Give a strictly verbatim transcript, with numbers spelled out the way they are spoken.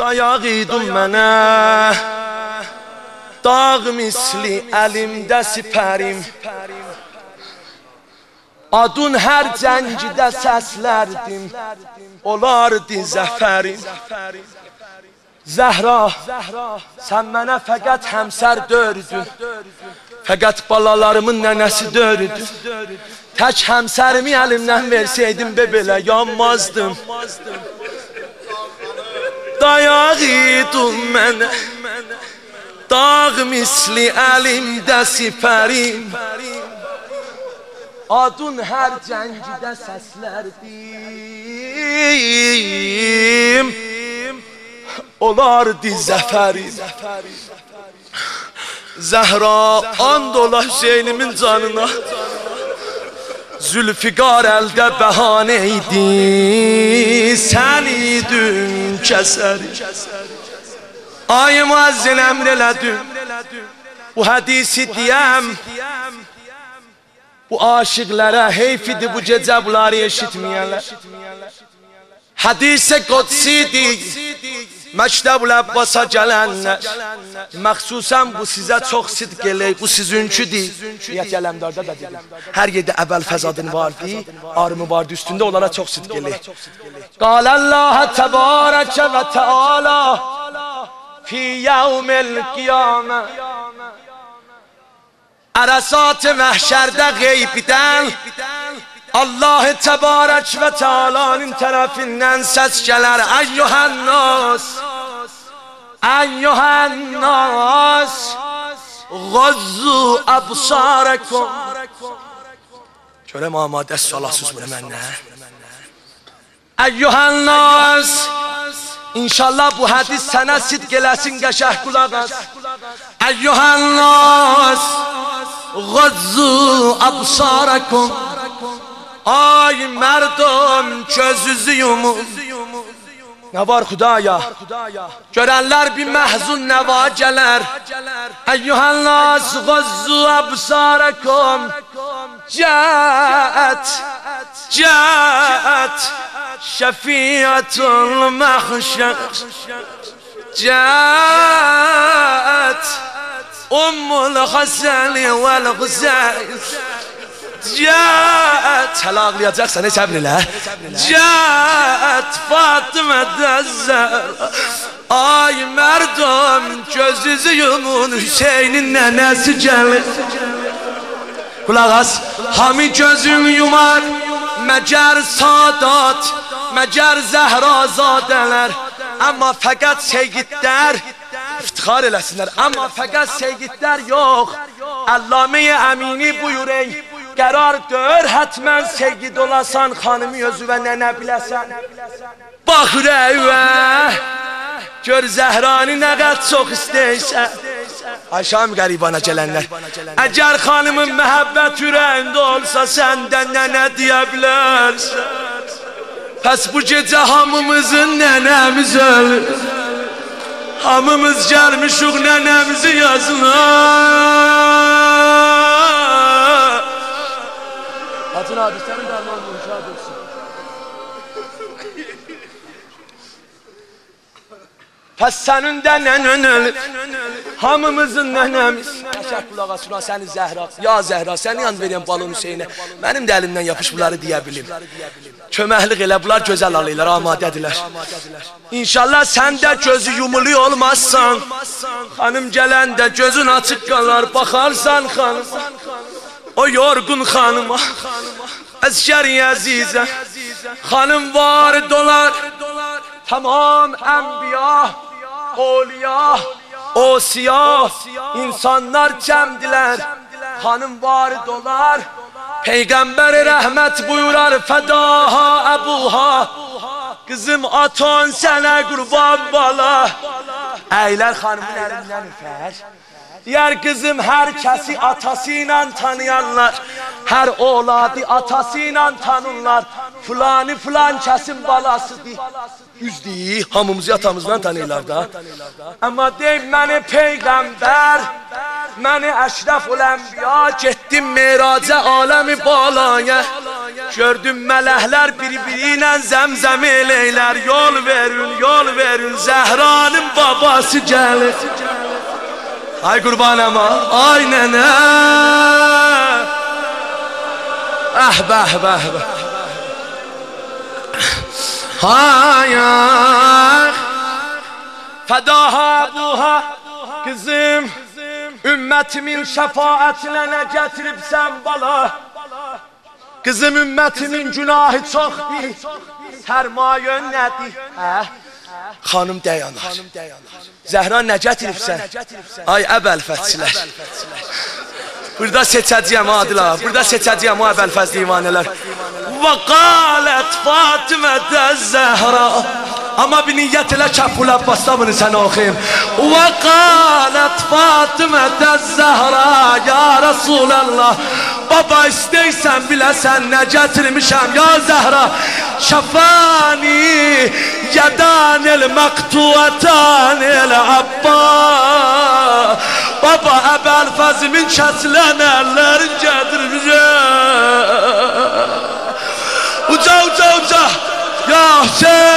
Dayaq idin mənə, dağ misli əlimdə sipərim. Adın hər cəngidə səslərdim, olardı zəfərim. Zəhra, sən mənə fəqət həmsər dördün, fəqət balalarımın nənəsi dördün. Tək həmsərimi əlimdən versəydim be belə yanmazdım. Dayaq idin mənə, dağ misli əlimdə sipərim. Adın hər cəngidə səslərdim, olardı zəfərim. Zəhra, and ola Hüseynimin canına, Zülfiqar əldə bəhanə idi, sən idin kəsəri. Ay müəzzin əmr elədin, bu hədisi deyəm, bu aşıqlara heyf idi bu gecə bunları eşitməyənlər. Hədis-i qudsidir, Məktəb-ül Əbbasa gələnlər, məxsusən bu sizə çox sidq eləyir, bu sizinküdür. Niyyət Ələmdarda da dedim, hər yerdə əvvəl fəzadın vardı, arımı vardı üstündə, onlara çox sidq eləyir. Qaləlləh təbarəkə və təala fi yevmil qiyamə, ərəsat-ı məhşərdə qeybdən Allah təbarək və teala'nın tərəfindən səs gələr. Əyyuhənnas, əyyuhənnas, Ğazzu əbsarəkum. Görəm amadə salasız bunu mənə. Əyyuhənnas, İnşallah bu hədis sənə sidq eləsin, qəşəh qulaq as. Əyyuhənnas, Ğazzu əbsarəkum. Ay mərdum, gözünüzü yumun. Nə var Xudaya? Görənlər bir məhzun nəva gələr. Əyyuhənnas, Ğazzu əbsarəkum. Cəət, cəət, şəfiyyətul məxşər. Cəət, Ummul Həsəni vəl-Hüseyn. Cəət, hələ ağlayacaqsan, heç əbr elə. Cəət, Fatımə Zəhra. Ay mərdum, gözünüzü yumun, Hüseynin nənəsi gəlir. Qulaq as, hamı gözünü yumar, məgər Sadat, məgər Zəhrazadələr. Amma fəqət seygidlər iftixar eləsinlər, amma fəqət seygidlər yox. Əllamə-i Əmini buyurur, qərar dör, hətmən seygid olasan, xanımı özü və nənə biləsən. Bax rəvə, gör Zəhranı nə qəd çox istəysən. Ayşam qəribana gələnlər, əgər xanımın məhəbbət ürəyində olsa, səndən nənə deyə bilərsən. Pəs bu gecə hamımızın nənəmiz ölür, hamımız gəlmişik nənəmizi yazına. Hacın abi, sənin dərman olun, şad olsun. Pəs sənin də nənən ölür, hamımızın nənəmiz. Qəşəh qulaq asılan səni Zəhra, ya Zəhra, səni yan verəyəm balon Hüseynə. Mənim də əlimdən yapış bunları deyə bilim. Köməklik elə, bunlar gözəl alırlar, amadədirlər. İnşallah sən də gözü yumulu olmazsan, xanım gələndə gözün açıq qalar, baxarsan xanım. O yorgun xanıma, əskəri əzizə, xanım var dolar, tamam ənbiya, oliya, osiya, insanlar cəmdilər, xanım var dolar. Peyğəmbər-i rəhmət buyurar, fədaha əbuha, qızım atan sənə qurban bala. Əylər xanımın əlindən üfər, deyər qızım hər kəsi atası ilə tanıyanlar, hər oğladı atası ilə tanırlar, filanı filan kəsin balasıdır. Düzdür, hamımızı atamızdan tanıyırlar da. Amma deyim, məni Peyğəmbər, məni Əşrəfül Ənbiya, getdim Meracə aləmi balaya. Gördüm mələklər bir-biri ilə zəmzəm eləylər. Yol verin, yol verin, Zəhranın babası gəlir. Ay qurbanım, ay nənə. Ah, bəh, bəh, bəh. Hay, ay. Fədaha buha, qızım, ümmətimin şəfaətinə nə gətiribsən bala? Qızım, ümmətimin günahı çoxdur, sərmayən nədir? Xanım dayanar. Zəhra nə gətiribsən? Ay əbəlfəzçilər. Burada seçəcəyəm Adila, burada seçəcəyəm o əbəlfəz divanələr. Və qalət Fatimə-də Zəhra. Amma bir niyyət elə Kəbul Abbasda bunu sənə oxuyayım. Və qalət Fatimə-də Zəhra. Ya Rasulallah, baba istəysən biləsən nə gətirmişəm ya Zəhra. Şəfani yədanil məqtuətanil Abbas. Baba əbəlfəzimin kəsilən əllərin gətirmişəm. Uca uca uca ya Hüseyin.